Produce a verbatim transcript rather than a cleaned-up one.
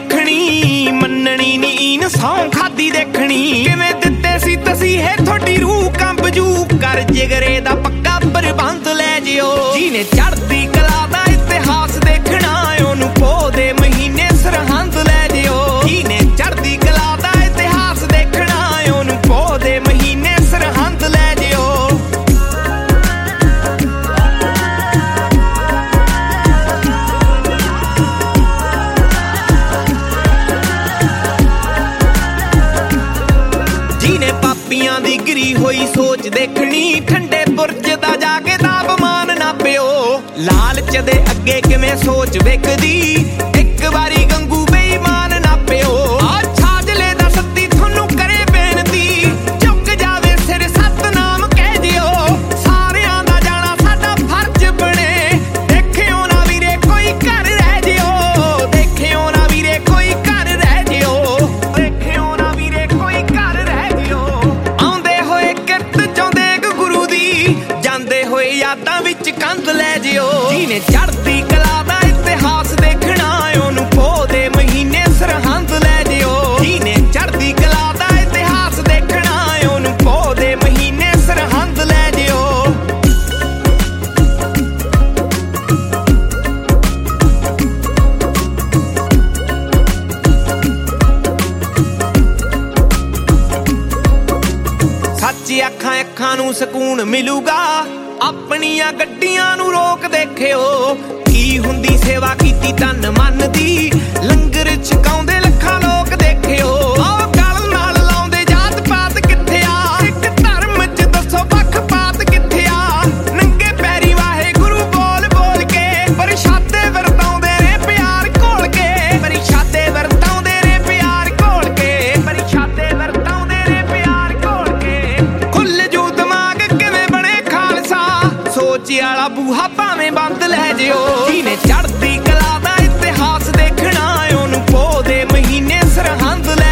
देखनी मननी नी सौं खादी देखनी किवें दित्ते सी तसीहे थोड़ी रूह कंब जू कर जिगरे दा पक्का प्रबंध लै जिओ जिने चढ़दी कला दा इतिहास देखना ओनू पो दे महीने सरहंद लै जिओ जिने चढ़दी कला दा इतिहास देखना ओनू पो दे महीने सरहंद लै जिओ जिने पापियां दी गिरी होई सोच देखनी ठंडे बुरज दा जाके तापमान ना पियो लालच दे अगे किवें सोच विकदी एक बारी गंगू बेईमान ना पियो आ छाजले दा सत्ती थोनू करे बेनती झुक जावे सिर सतनाम कह जिओ सारियां दा जाना साडा फर्ज बने देखियो ना वीरे कोई घर रह जिओ देखियो ना वीरे कोई घर रह जिओ देखियो ना वीरे कोई घर रह जिओ आउंदे होए किरत चाहुंदे गुरु दी जांदे होए यादां विच कंध लै जिओ जिने चढ़दी कला दा इतिहास देखना ओनू पो दे महीने सरहंद लै जिओ जिने चढ़दी कला दा इतिहास देखना ओनू पो दे महीने सरहंद लै जिओ सच्ची अखां अखां नू सकून मिलूगा अपनियां गड्डियां नू रोक देखियो की हुंदी सेवा कीती तन मन दी लंगर छकाउंदे लखां लोक देखियो आओ गल नाल लाउंदे जात पात कित्थे आ इक धर्म च दसो पक्ख पात कित्थे आ नंगे पैरी वाहे गुरु बोल बोल के परिशादे वरताउंदे ने प्यार घोल के परिशादे वरताउंदे ने प्यार घोल के परिशादे वरताउंदे ने प्यार घोल के खुल जू दिमाग किवें बने खालसा सोच आला बूहा भावें बंद लै जिओ जिने चढ़दी कला दा इतिहास देखना ओनू पो दे महीने सरहंद लै